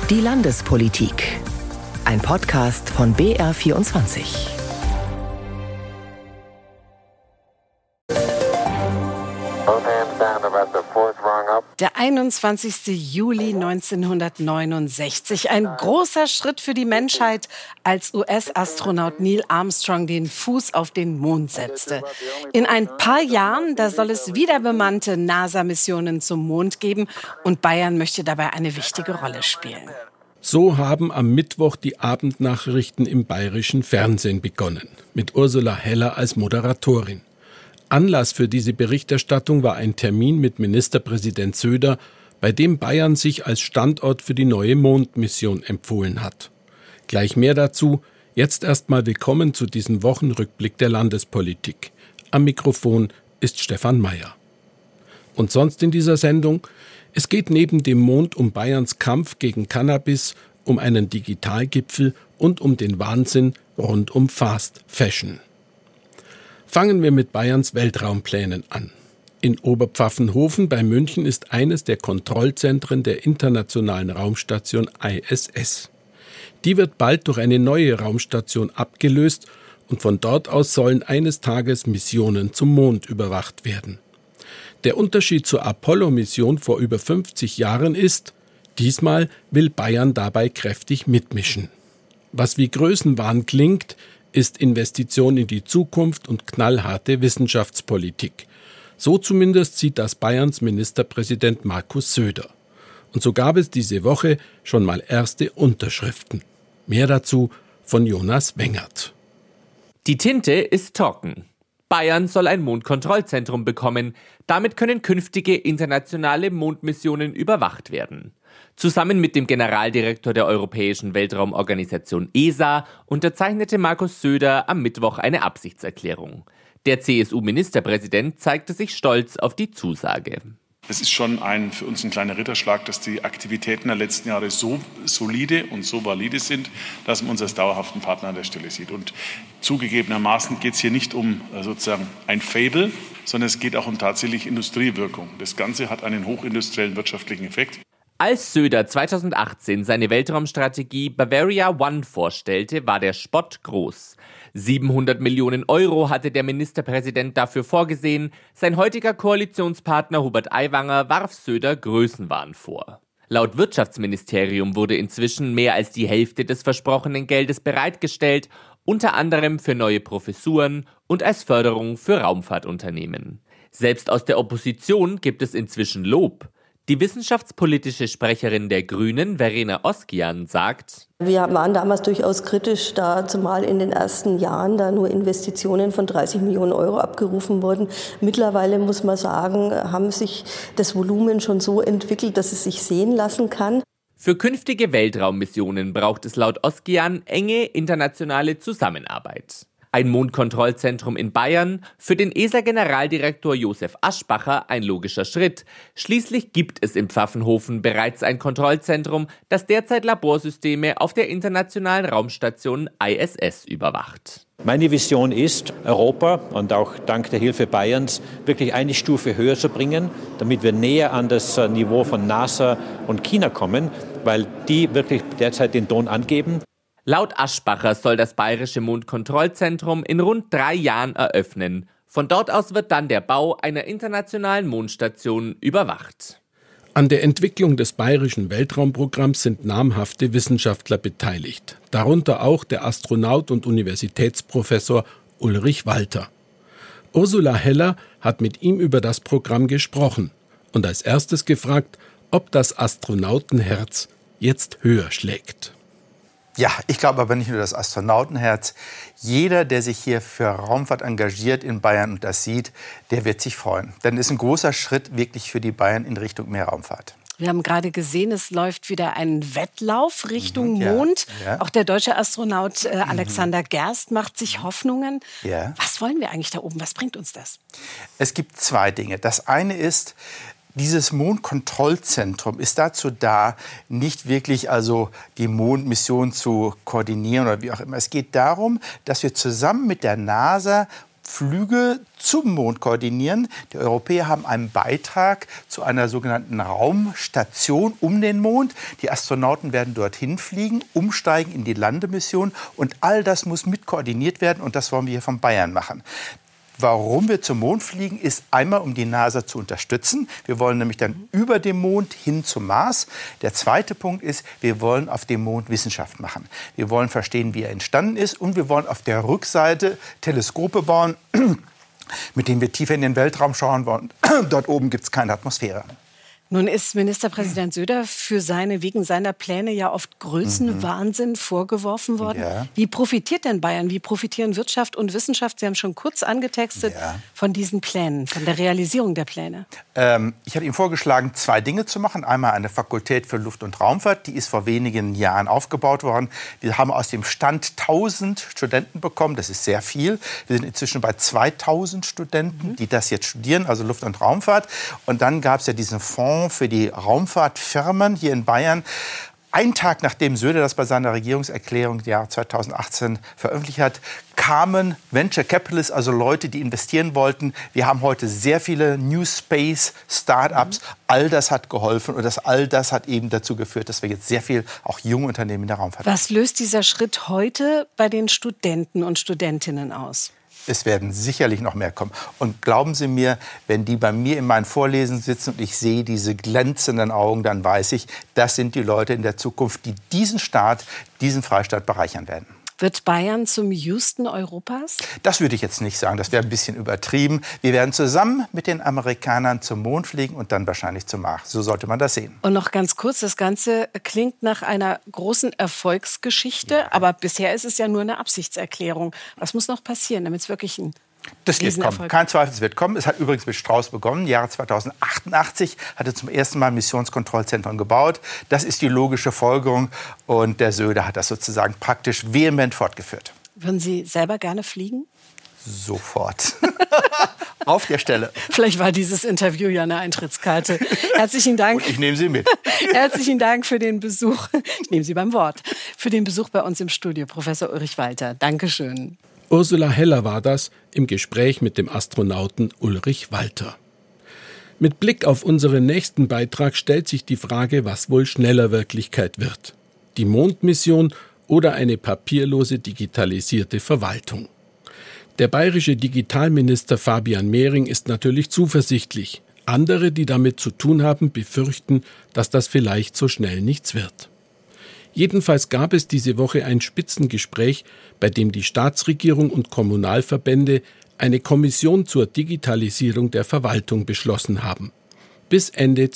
Die Landespolitik. Ein Podcast von BR24. Der 21. Juli 1969. Ein großer Schritt für die Menschheit, als US-Astronaut Neil Armstrong den Fuß auf den Mond setzte. In ein paar Jahren, da soll es wieder bemannte NASA-Missionen zum Mond geben und Bayern möchte dabei eine wichtige Rolle spielen. So haben am Mittwoch die Abendnachrichten im bayerischen Fernsehen begonnen, mit Ursula Heller als Moderatorin. Anlass für diese Berichterstattung war ein Termin mit Ministerpräsident Söder, bei dem Bayern sich als Standort für die neue Mondmission empfohlen hat. Gleich mehr dazu, jetzt erstmal willkommen zu diesem Wochenrückblick der Landespolitik. Am Mikrofon ist Stefan Mayer. Und sonst in dieser Sendung? Es geht neben dem Mond um Bayerns Kampf gegen Cannabis, um einen Digitalgipfel und um den Wahnsinn rund um Fast Fashion. Fangen wir mit Bayerns Weltraumplänen an. In Oberpfaffenhofen bei München ist eines der Kontrollzentren der internationalen Raumstation ISS. Die wird bald durch eine neue Raumstation abgelöst und von dort aus sollen eines Tages Missionen zum Mond überwacht werden. Der Unterschied zur Apollo-Mission vor über 50 Jahren ist, diesmal will Bayern dabei kräftig mitmischen. Was wie Größenwahn klingt, ist Investition in die Zukunft und knallharte Wissenschaftspolitik. So zumindest sieht das Bayerns Ministerpräsident Markus Söder. Und so gab es diese Woche schon mal erste Unterschriften. Mehr dazu von Jonas Wengert. Die Tinte ist trocken. Bayern soll ein Mondkontrollzentrum bekommen. Damit können künftige internationale Mondmissionen überwacht werden. Zusammen mit dem Generaldirektor der Europäischen Weltraumorganisation ESA unterzeichnete Markus Söder am Mittwoch eine Absichtserklärung. Der CSU-Ministerpräsident zeigte sich stolz auf die Zusage. Es ist schon für uns ein kleiner Ritterschlag, dass die Aktivitäten der letzten Jahre so solide und so valide sind, dass man uns als dauerhaften Partner an der Stelle sieht. Und zugegebenermaßen geht es hier nicht um sozusagen ein Fable, sondern es geht auch um tatsächlich Industriewirkung. Das Ganze hat einen hochindustriellen wirtschaftlichen Effekt. Als Söder 2018 seine Weltraumstrategie Bavaria One vorstellte, war der Spott groß. 700 Millionen Euro hatte der Ministerpräsident dafür vorgesehen. Sein heutiger Koalitionspartner Hubert Aiwanger warf Söder Größenwahn vor. Laut Wirtschaftsministerium wurde inzwischen mehr als die Hälfte des versprochenen Geldes bereitgestellt, unter anderem für neue Professuren und als Förderung für Raumfahrtunternehmen. Selbst aus der Opposition gibt es inzwischen Lob. Die wissenschaftspolitische Sprecherin der Grünen, Verena Oskian, sagt: Wir waren damals durchaus kritisch, da zumal in den ersten Jahren da nur Investitionen von 30 Millionen Euro abgerufen wurden. Mittlerweile muss man sagen, haben sich das Volumen schon so entwickelt, dass es sich sehen lassen kann. Für künftige Weltraummissionen braucht es laut Oskian enge internationale Zusammenarbeit. Ein Mondkontrollzentrum in Bayern, für den ESA-Generaldirektor Josef Aschbacher ein logischer Schritt. Schließlich gibt es in Pfaffenhofen bereits ein Kontrollzentrum, das derzeit Laborsysteme auf der internationalen Raumstation ISS überwacht. Meine Vision ist, Europa und auch dank der Hilfe Bayerns wirklich eine Stufe höher zu bringen, damit wir näher an das Niveau von NASA und China kommen, weil die wirklich derzeit den Ton angeben. Laut Aschbacher soll das bayerische Mondkontrollzentrum in rund 3 Jahren eröffnen. Von dort aus wird dann der Bau einer internationalen Mondstation überwacht. An der Entwicklung des bayerischen Weltraumprogramms sind namhafte Wissenschaftler beteiligt. Darunter auch der Astronaut und Universitätsprofessor Ulrich Walter. Ursula Heller hat mit ihm über das Programm gesprochen und als erstes gefragt, ob das Astronautenherz jetzt höher schlägt. Ja, ich glaube aber nicht nur das Astronautenherz. Jeder, der sich hier für Raumfahrt engagiert in Bayern und das sieht, der wird sich freuen. Denn es ist ein großer Schritt wirklich für die Bayern in Richtung mehr Raumfahrt. Wir haben gerade gesehen, es läuft wieder ein Wettlauf Richtung Mond. Ja. Auch der deutsche Astronaut Alexander Gerst macht sich Hoffnungen. Ja. Was wollen wir eigentlich da oben? Was bringt uns das? Es gibt 2 Dinge. Das eine ist, dieses Mondkontrollzentrum ist dazu da, nicht wirklich also die Mondmission zu koordinieren oder wie auch immer. Es geht darum, dass wir zusammen mit der NASA Flüge zum Mond koordinieren. Die Europäer haben einen Beitrag zu einer sogenannten Raumstation um den Mond. Die Astronauten werden dorthin fliegen, umsteigen in die Landemission und all das muss mit koordiniert werden und das wollen wir hier von Bayern machen. Warum wir zum Mond fliegen, ist einmal, um die NASA zu unterstützen. Wir wollen nämlich dann über dem Mond hin zum Mars. Der zweite Punkt ist, wir wollen auf dem Mond Wissenschaft machen. Wir wollen verstehen, wie er entstanden ist und wir wollen auf der Rückseite Teleskope bauen, mit denen wir tiefer in den Weltraum schauen wollen. Dort oben gibt es keine Atmosphäre. Nun ist Ministerpräsident Söder wegen seiner Pläne ja oft Größenwahnsinn vorgeworfen worden. Ja. Wie profitiert denn Bayern? Wie profitieren Wirtschaft und Wissenschaft? Sie haben schon kurz angetextet von diesen Plänen, von der Realisierung der Pläne. Ich habe ihm vorgeschlagen, 2 Dinge zu machen. Einmal eine Fakultät für Luft- und Raumfahrt, die ist vor wenigen Jahren aufgebaut worden. Wir haben aus dem Stand 1000 Studenten bekommen, das ist sehr viel. Wir sind inzwischen bei 2000 Studenten, die das jetzt studieren, also Luft- und Raumfahrt. Und dann gab es ja diesen Fonds für die Raumfahrtfirmen hier in Bayern. Einen Tag nachdem Söder das bei seiner Regierungserklärung im Jahr 2018 veröffentlicht hat, kamen Venture Capitalists, also Leute, die investieren wollten. Wir haben heute sehr viele New Space Startups. All das hat geholfen und all das hat eben dazu geführt, dass wir jetzt sehr viel auch junge Unternehmen in der Raumfahrt haben. Was löst dieser Schritt heute bei den Studenten und Studentinnen aus? Es werden sicherlich noch mehr kommen. Und glauben Sie mir, wenn die bei mir in meinen Vorlesungen sitzen und ich sehe diese glänzenden Augen, dann weiß ich, das sind die Leute in der Zukunft, die diesen Staat, diesen Freistaat bereichern werden. Wird Bayern zum Houston Europas? Das würde ich jetzt nicht sagen, das wäre ein bisschen übertrieben. Wir werden zusammen mit den Amerikanern zum Mond fliegen und dann wahrscheinlich zum Mars. So sollte man das sehen. Und noch ganz kurz, das Ganze klingt nach einer großen Erfolgsgeschichte, aber bisher ist es ja nur eine Absichtserklärung. Was muss noch passieren, damit es wirklich ein Das wird kommen. Kein Zweifel, es wird kommen. Es hat übrigens mit Strauß begonnen. Im Jahre 2088 hat er zum ersten Mal ein Missionskontrollzentrum gebaut. Das ist die logische Folgerung. Und der Söder hat das sozusagen praktisch vehement fortgeführt. Würden Sie selber gerne fliegen? Sofort. Auf der Stelle. Vielleicht war dieses Interview ja eine Eintrittskarte. Herzlichen Dank. Und ich nehme Sie mit. Herzlichen Dank für den Besuch. Ich nehme Sie beim Wort. Für den Besuch bei uns im Studio, Professor Ulrich Walter. Dankeschön. Ursula Heller war das im Gespräch mit dem Astronauten Ulrich Walter. Mit Blick auf unseren nächsten Beitrag stellt sich die Frage, was wohl schneller Wirklichkeit wird. Die Mondmission oder eine papierlose digitalisierte Verwaltung. Der bayerische Digitalminister Fabian Mehring ist natürlich zuversichtlich. Andere, die damit zu tun haben, befürchten, dass das vielleicht so schnell nichts wird. Jedenfalls gab es diese Woche ein Spitzengespräch, bei dem die Staatsregierung und Kommunalverbände eine Kommission zur Digitalisierung der Verwaltung beschlossen haben. Bis Ende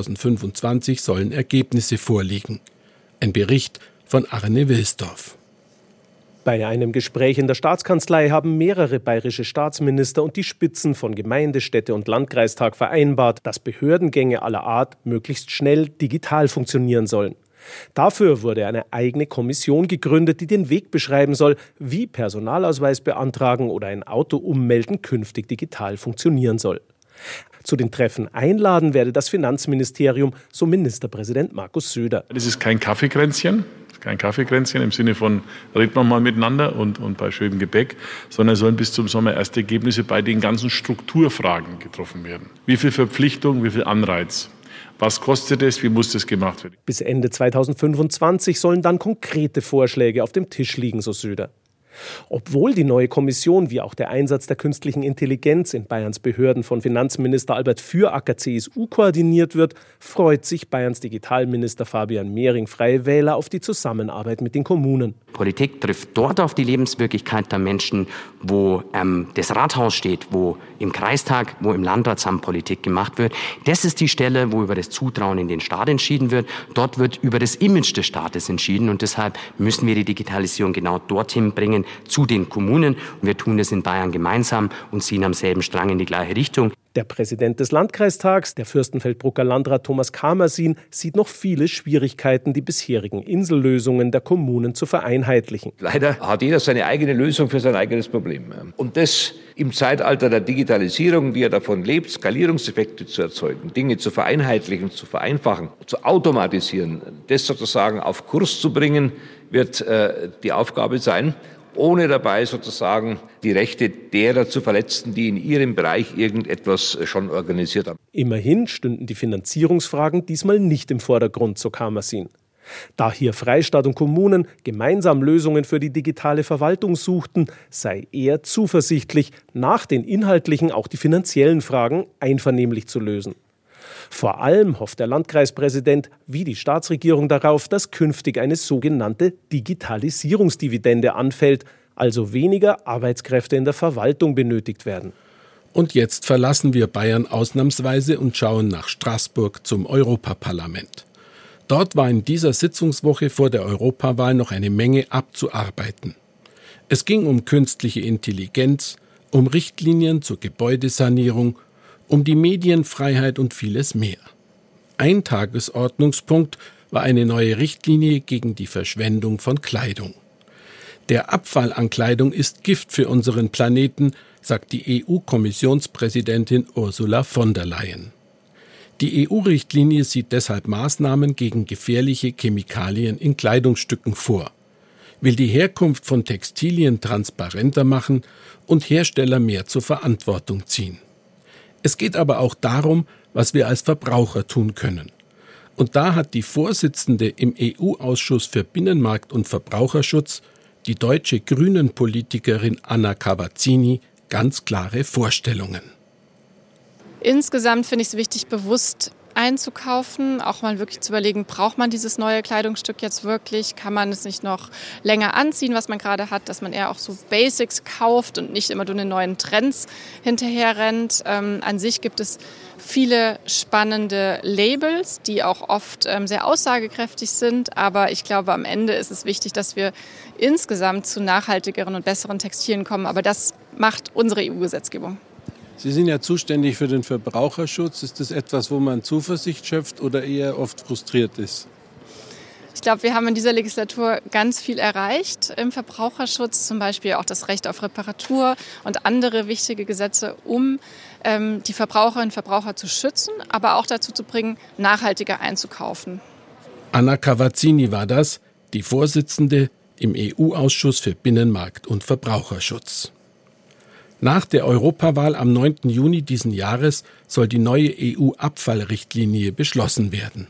2025 sollen Ergebnisse vorliegen. Ein Bericht von Arne Wilsdorf. Bei einem Gespräch in der Staatskanzlei haben mehrere bayerische Staatsminister und die Spitzen von Gemeinde, Städte und Landkreistag vereinbart, dass Behördengänge aller Art möglichst schnell digital funktionieren sollen. Dafür wurde eine eigene Kommission gegründet, die den Weg beschreiben soll, wie Personalausweis beantragen oder ein Auto ummelden künftig digital funktionieren soll. Zu den Treffen einladen werde das Finanzministerium, so Ministerpräsident Markus Söder. Das ist kein Kaffeekränzchen. Kein Kaffeekränzchen im Sinne von, reden wir mal miteinander und bei schönem Gebäck, sondern es sollen bis zum Sommer erste Ergebnisse bei den ganzen Strukturfragen getroffen werden. Wie viel Verpflichtung, wie viel Anreiz? Was kostet es? Wie muss das gemacht werden? Bis Ende 2025 sollen dann konkrete Vorschläge auf dem Tisch liegen, so Söder. Obwohl die neue Kommission wie auch der Einsatz der künstlichen Intelligenz in Bayerns Behörden von Finanzminister Albert Füracker CSU koordiniert wird, freut sich Bayerns Digitalminister Fabian Mehring Freie Wähler auf die Zusammenarbeit mit den Kommunen. Politik trifft dort auf die Lebenswirklichkeit der Menschen, wo das Rathaus steht, wo im Kreistag, wo im Landratsamt Politik gemacht wird. Das ist die Stelle, wo über das Zutrauen in den Staat entschieden wird. Dort wird über das Image des Staates entschieden und deshalb müssen wir die Digitalisierung genau dorthin bringen, zu den Kommunen. Und wir tun das in Bayern gemeinsam und ziehen am selben Strang in die gleiche Richtung. Der Präsident des Landkreistags, der Fürstenfeldbrucker Landrat Thomas Kamersin, sieht noch viele Schwierigkeiten, die bisherigen Insellösungen der Kommunen zu vereinheitlichen. Leider hat jeder seine eigene Lösung für sein eigenes Problem. Und das im Zeitalter der Digitalisierung, die ja davon lebt, Skalierungseffekte zu erzeugen, Dinge zu vereinheitlichen, zu vereinfachen, zu automatisieren, das sozusagen auf Kurs zu bringen, wird die Aufgabe sein. ohne dabei sozusagen die Rechte derer zu verletzen, die in ihrem Bereich irgendetwas schon organisiert haben. Immerhin stünden die Finanzierungsfragen diesmal nicht im Vordergrund, so Kamersin. Da hier Freistaat und Kommunen gemeinsam Lösungen für die digitale Verwaltung suchten, sei er zuversichtlich, nach den inhaltlichen auch die finanziellen Fragen einvernehmlich zu lösen. Vor allem hofft der Landkreispräsident wie die Staatsregierung darauf, dass künftig eine sogenannte Digitalisierungsdividende anfällt, also weniger Arbeitskräfte in der Verwaltung benötigt werden. Und jetzt verlassen wir Bayern ausnahmsweise und schauen nach Straßburg zum Europaparlament. Dort war in dieser Sitzungswoche vor der Europawahl noch eine Menge abzuarbeiten. Es ging um künstliche Intelligenz, um Richtlinien zur Gebäudesanierung, um die Medienfreiheit und vieles mehr. Ein Tagesordnungspunkt war eine neue Richtlinie gegen die Verschwendung von Kleidung. Der Abfall an Kleidung ist Gift für unseren Planeten, sagt die EU-Kommissionspräsidentin Ursula von der Leyen. Die EU-Richtlinie sieht deshalb Maßnahmen gegen gefährliche Chemikalien in Kleidungsstücken vor, will die Herkunft von Textilien transparenter machen und Hersteller mehr zur Verantwortung ziehen. Es geht aber auch darum, was wir als Verbraucher tun können. Und da hat die Vorsitzende im EU-Ausschuss für Binnenmarkt und Verbraucherschutz, die deutsche Grünen-Politikerin Anna Cavazzini, ganz klare Vorstellungen. Insgesamt finde ich es wichtig, bewusst einzukaufen, auch mal wirklich zu überlegen, braucht man dieses neue Kleidungsstück jetzt wirklich? Kann man es nicht noch länger anziehen, was man gerade hat, dass man eher auch so Basics kauft und nicht immer nur den neuen Trends hinterher rennt. An sich gibt es viele spannende Labels, die auch oft sehr aussagekräftig sind, aber ich glaube, am Ende ist es wichtig, dass wir insgesamt zu nachhaltigeren und besseren Textilien kommen, aber das macht unsere EU-Gesetzgebung. Sie sind ja zuständig für den Verbraucherschutz. Ist das etwas, wo man Zuversicht schöpft oder eher oft frustriert ist? Ich glaube, wir haben in dieser Legislatur ganz viel erreicht im Verbraucherschutz, zum Beispiel auch das Recht auf Reparatur und andere wichtige Gesetze, um die Verbraucherinnen und Verbraucher zu schützen, aber auch dazu zu bringen, nachhaltiger einzukaufen. Anna Cavazzini war das, die Vorsitzende im EU-Ausschuss für Binnenmarkt und Verbraucherschutz. Nach der Europawahl am 9. Juni diesen Jahres soll die neue EU-Abfallrichtlinie beschlossen werden.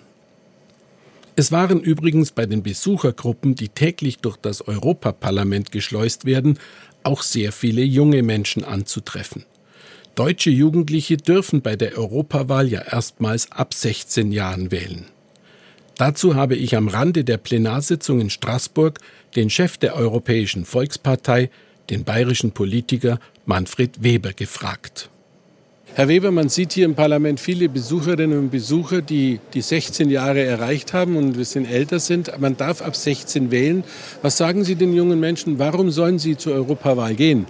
Es waren übrigens bei den Besuchergruppen, die täglich durch das Europaparlament geschleust werden, auch sehr viele junge Menschen anzutreffen. Deutsche Jugendliche dürfen bei der Europawahl ja erstmals ab 16 Jahren wählen. Dazu habe ich am Rande der Plenarsitzung in Straßburg den Chef der Europäischen Volkspartei, den bayerischen Politiker Manfred Weber, gefragt. Herr Weber, man sieht hier im Parlament viele Besucherinnen und Besucher, die 16 Jahre erreicht haben und ein bisschen älter sind. Man darf ab 16 wählen. Was sagen Sie den jungen Menschen, warum sollen sie zur Europawahl gehen?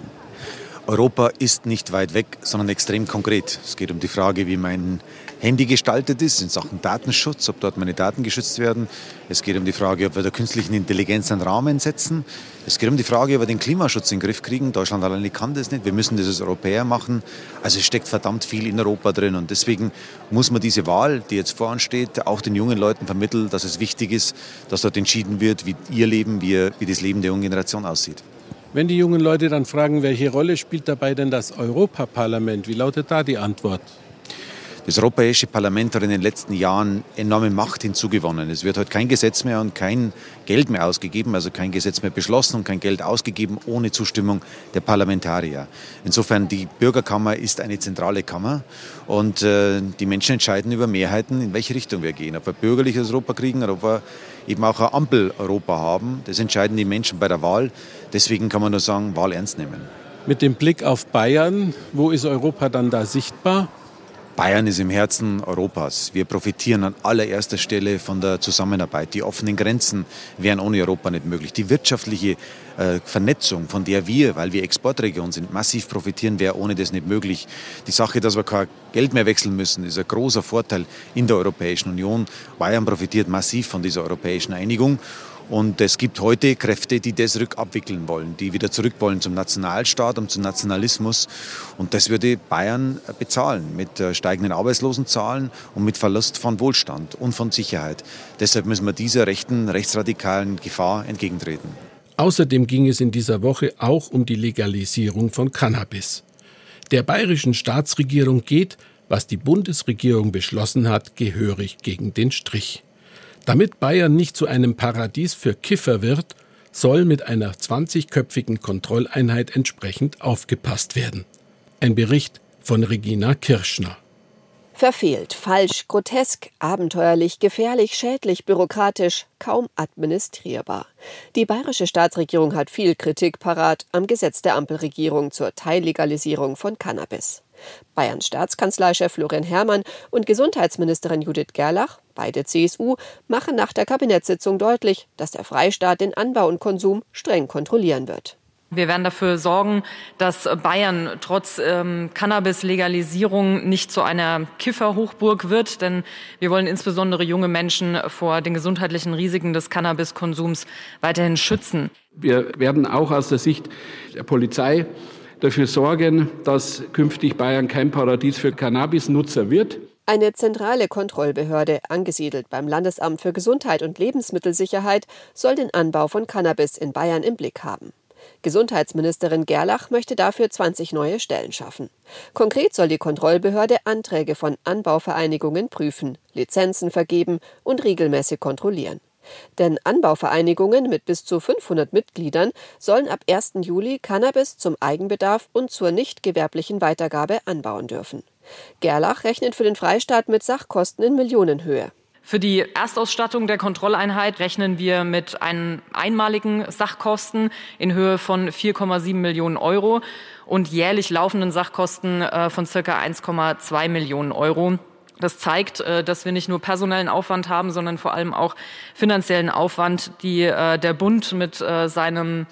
Europa ist nicht weit weg, sondern extrem konkret. Es geht um die Frage, wie mein Handy gestaltet ist in Sachen Datenschutz, ob dort meine Daten geschützt werden. Es geht um die Frage, ob wir der künstlichen Intelligenz einen Rahmen setzen. Es geht um die Frage, ob wir den Klimaschutz in den Griff kriegen. Deutschland alleine kann das nicht. Wir müssen das als Europäer machen. Also es steckt verdammt viel in Europa drin. Und deswegen muss man diese Wahl, die jetzt vor uns steht, auch den jungen Leuten vermitteln, dass es wichtig ist, dass dort entschieden wird, wie ihr Leben, wie das Leben der jungen Generation aussieht. Wenn die jungen Leute dann fragen, welche Rolle spielt dabei denn das Europaparlament, wie lautet da die Antwort? Das Europäische Parlament hat in den letzten Jahren enorme Macht hinzugewonnen. Es wird heute kein Gesetz mehr und kein Geld mehr ausgegeben, also kein Gesetz mehr beschlossen und kein Geld ausgegeben ohne Zustimmung der Parlamentarier. Insofern, die Bürgerkammer ist eine zentrale Kammer und die Menschen entscheiden über Mehrheiten, in welche Richtung wir gehen. Ob wir bürgerliches Europa kriegen oder ob wir eben auch ein Ampel-Europa haben. Das entscheiden die Menschen bei der Wahl. Deswegen kann man nur sagen, Wahl ernst nehmen. Mit dem Blick auf Bayern, wo ist Europa dann da sichtbar? Bayern ist im Herzen Europas. Wir profitieren an allererster Stelle von der Zusammenarbeit. Die offenen Grenzen wären ohne Europa nicht möglich. Die wirtschaftliche Vernetzung, von der wir, weil wir Exportregion sind, massiv profitieren, wäre ohne das nicht möglich. Die Sache, dass wir kein Geld mehr wechseln müssen, ist ein großer Vorteil in der Europäischen Union. Bayern profitiert massiv von dieser europäischen Einigung. Und es gibt heute Kräfte, die das rückabwickeln wollen, die wieder zurück wollen zum Nationalstaat und zum Nationalismus. Und das würde Bayern bezahlen mit steigenden Arbeitslosenzahlen und mit Verlust von Wohlstand und von Sicherheit. Deshalb müssen wir dieser rechten, rechtsradikalen Gefahr entgegentreten. Außerdem ging es in dieser Woche auch um die Legalisierung von Cannabis. Der bayerischen Staatsregierung geht, was die Bundesregierung beschlossen hat, gehörig gegen den Strich. Damit Bayern nicht zu einem Paradies für Kiffer wird, soll mit einer 20-köpfigen Kontrolleinheit entsprechend aufgepasst werden. Ein Bericht von Regina Kirschner. Verfehlt, falsch, grotesk, abenteuerlich, gefährlich, schädlich, bürokratisch, kaum administrierbar. Die bayerische Staatsregierung hat viel Kritik parat am Gesetz der Ampelregierung zur Teillegalisierung von Cannabis. Bayerns Staatskanzleichef Florian Herrmann und Gesundheitsministerin Judith Gerlach, beide CSU, machen nach der Kabinettssitzung deutlich, dass der Freistaat den Anbau und Konsum streng kontrollieren wird. Wir werden dafür sorgen, dass Bayern trotz Cannabis-Legalisierung nicht zu einer Kifferhochburg wird, denn wir wollen insbesondere junge Menschen vor den gesundheitlichen Risiken des Cannabiskonsums weiterhin schützen. Wir werden auch aus der Sicht der Polizei dafür sorgen, dass künftig Bayern kein Paradies für Cannabisnutzer wird. Eine zentrale Kontrollbehörde, angesiedelt beim Landesamt für Gesundheit und Lebensmittelsicherheit, soll den Anbau von Cannabis in Bayern im Blick haben. Gesundheitsministerin Gerlach möchte dafür 20 neue Stellen schaffen. Konkret soll die Kontrollbehörde Anträge von Anbauvereinigungen prüfen, Lizenzen vergeben und regelmäßig kontrollieren. Denn Anbauvereinigungen mit bis zu 500 Mitgliedern sollen ab 1. Juli Cannabis zum Eigenbedarf und zur nicht gewerblichen Weitergabe anbauen dürfen. Gerlach rechnet für den Freistaat mit Sachkosten in Millionenhöhe. Für die Erstausstattung der Kontrolleinheit rechnen wir mit einmaligen Sachkosten in Höhe von 4,7 Millionen Euro und jährlich laufenden Sachkosten von ca. 1,2 Millionen Euro. Das zeigt, dass wir nicht nur personellen Aufwand haben, sondern vor allem auch finanziellen Aufwand, die der Bund mit seinem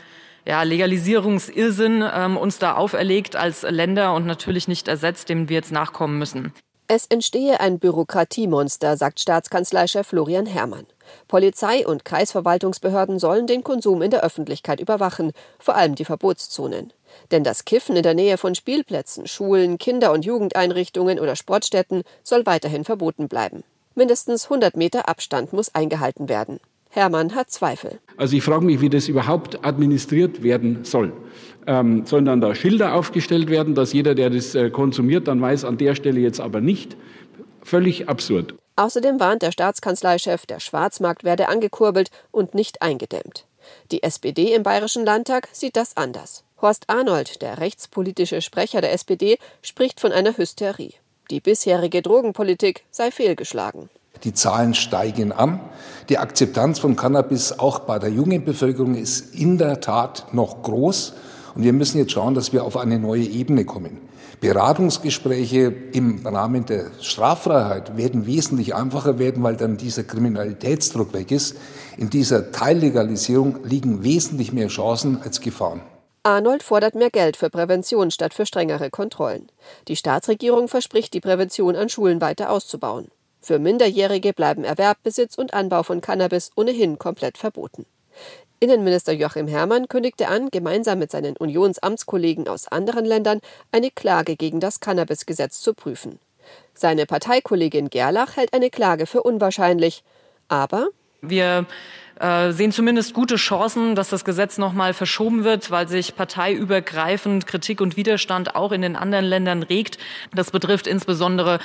Legalisierungsirrsinn uns da auferlegt als Länder und natürlich nicht ersetzt, dem wir jetzt nachkommen müssen. Es entstehe ein Bürokratiemonster, sagt Staatskanzleichef Florian Herrmann. Polizei und Kreisverwaltungsbehörden sollen den Konsum in der Öffentlichkeit überwachen, vor allem die Verbotszonen. Denn das Kiffen in der Nähe von Spielplätzen, Schulen, Kinder- und Jugendeinrichtungen oder Sportstätten soll weiterhin verboten bleiben. Mindestens 100 Meter Abstand muss eingehalten werden. Herrmann hat Zweifel. Also ich frage mich, wie das überhaupt administriert werden soll. Sollen dann da Schilder aufgestellt werden, dass jeder, der das konsumiert, dann weiß, an der Stelle jetzt aber nicht? Völlig absurd. Außerdem warnt der Staatskanzleichef, der Schwarzmarkt werde angekurbelt und nicht eingedämmt. Die SPD im Bayerischen Landtag sieht das anders. Horst Arnold, der rechtspolitische Sprecher der SPD, spricht von einer Hysterie. Die bisherige Drogenpolitik sei fehlgeschlagen. Die Zahlen steigen an. Die Akzeptanz von Cannabis auch bei der jungen Bevölkerung ist in der Tat noch groß. Und wir müssen jetzt schauen, dass wir auf eine neue Ebene kommen. Beratungsgespräche im Rahmen der Straffreiheit werden wesentlich einfacher werden, weil dann dieser Kriminalitätsdruck weg ist. In dieser Teillegalisierung liegen wesentlich mehr Chancen als Gefahren. Arnold fordert mehr Geld für Prävention statt für strengere Kontrollen. Die Staatsregierung verspricht, die Prävention an Schulen weiter auszubauen. Für Minderjährige bleiben Erwerb, Besitz und Anbau von Cannabis ohnehin komplett verboten. Innenminister Joachim Herrmann kündigte an, gemeinsam mit seinen Unionsamtskollegen aus anderen Ländern eine Klage gegen das Cannabis-Gesetz zu prüfen. Seine Parteikollegin Gerlach hält eine Klage für unwahrscheinlich. Aber wir sehen zumindest gute Chancen, dass das Gesetz noch mal verschoben wird, weil sich parteiübergreifend Kritik und Widerstand auch in den anderen Ländern regt. Das betrifft insbesondere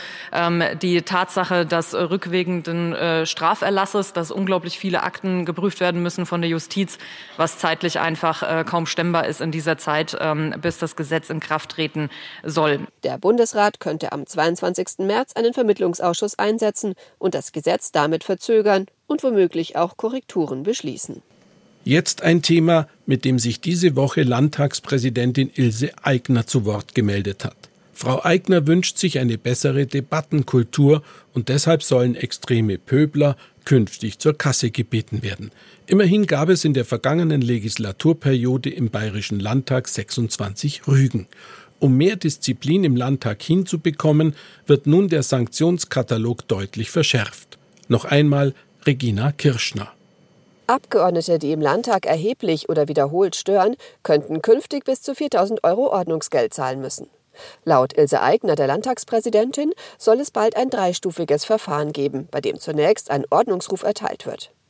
die Tatsache des rückwirkenden Straferlasses, dass unglaublich viele Akten geprüft werden müssen von der Justiz, was zeitlich einfach kaum stemmbar ist in dieser Zeit, bis das Gesetz in Kraft treten soll. Der Bundesrat könnte am 22. März einen Vermittlungsausschuss einsetzen und das Gesetz damit verzögern und womöglich auch Korrekturen beschließen. Jetzt ein Thema, mit dem sich diese Woche Landtagspräsidentin Ilse Aigner zu Wort gemeldet hat. Frau Aigner wünscht sich eine bessere Debattenkultur und deshalb sollen extreme Pöbler künftig zur Kasse gebeten werden. Immerhin gab es in der vergangenen Legislaturperiode im Bayerischen Landtag 26 Rügen. Um mehr Disziplin im Landtag hinzubekommen, wird nun der Sanktionskatalog deutlich verschärft. Noch einmal Regina Kirschner. Abgeordnete, die im Landtag erheblich oder wiederholt stören, könnten künftig bis zu 4.000 € Ordnungsgeld zahlen müssen. Laut Ilse Aigner, der Landtagspräsidentin, soll es bald ein dreistufiges Verfahren geben, bei dem zunächst ein Ordnungsruf erteilt wird.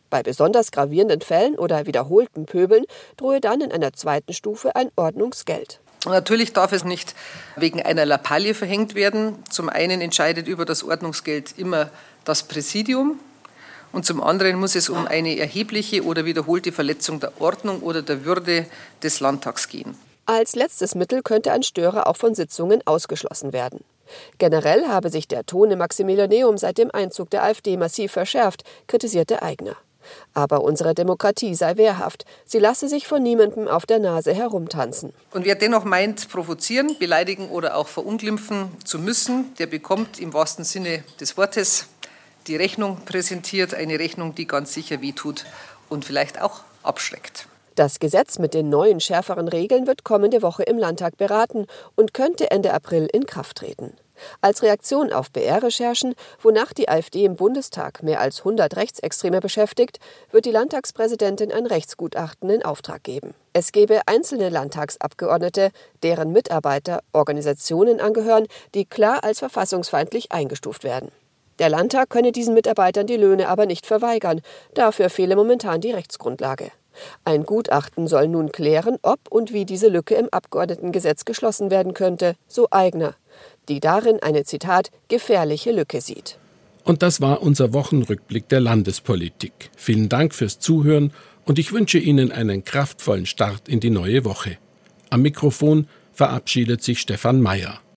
Bei besonders gravierenden Fällen oder wiederholtem Pöbeln drohe dann in einer zweiten Stufe ein Ordnungsgeld. Natürlich darf es nicht wegen einer Lappalie verhängt werden. Zum einen entscheidet über das Ordnungsgeld immer das Präsidium und zum anderen muss es um eine erhebliche oder wiederholte Verletzung der Ordnung oder der Würde des Landtags gehen. Als letztes Mittel könnte ein Störer auch von Sitzungen ausgeschlossen werden. Generell habe sich der Ton im Maximilianeum seit dem Einzug der AfD massiv verschärft, kritisierte Aigner. Aber unsere Demokratie sei wehrhaft. Sie lasse sich von niemandem auf der Nase herumtanzen. Und wer dennoch meint, provozieren, beleidigen oder auch verunglimpfen zu müssen, der bekommt im wahrsten Sinne des Wortes die Rechnung präsentiert. Eine Rechnung, die ganz sicher wehtut und vielleicht auch abschreckt. Das Gesetz mit den neuen, schärferen Regeln wird kommende Woche im Landtag beraten und könnte Ende April in Kraft treten. Als Reaktion auf BR-Recherchen, wonach die AfD im Bundestag mehr als 100 Rechtsextreme beschäftigt, wird die Landtagspräsidentin ein Rechtsgutachten in Auftrag geben. Es gebe einzelne Landtagsabgeordnete, deren Mitarbeiter Organisationen angehören, die klar als verfassungsfeindlich eingestuft werden. Der Landtag könne diesen Mitarbeitern die Löhne aber nicht verweigern. Dafür fehle momentan die Rechtsgrundlage. Ein Gutachten soll nun klären, ob und wie diese Lücke im Abgeordnetengesetz geschlossen werden könnte, so Aigner, die darin eine, Zitat, gefährliche Lücke sieht. Und das war unser Wochenrückblick der Landespolitik. Vielen Dank fürs Zuhören und ich wünsche Ihnen einen kraftvollen Start in die neue Woche. Am Mikrofon verabschiedet sich Stefan Mayer.